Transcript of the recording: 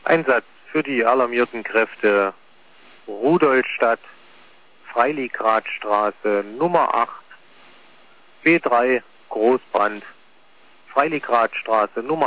Einsatz für die alarmierten Kräfte Rudolstadt, Freiligradstraße Nummer 8, B3 Großbrand, Freiligradstraße Nummer